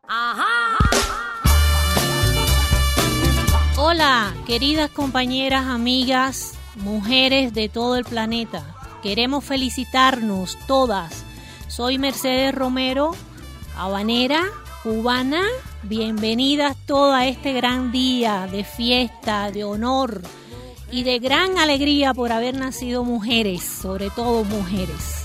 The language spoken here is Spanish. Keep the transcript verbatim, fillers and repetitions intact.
Hola, queridas compañeras, amigas, mujeres de todo el planeta. Queremos felicitarnos todas. Soy Mercedes Romero, habanera, cubana. Bienvenidas todas a este gran día de fiesta, de honor y de gran alegría por haber nacido mujeres, sobre todo mujeres.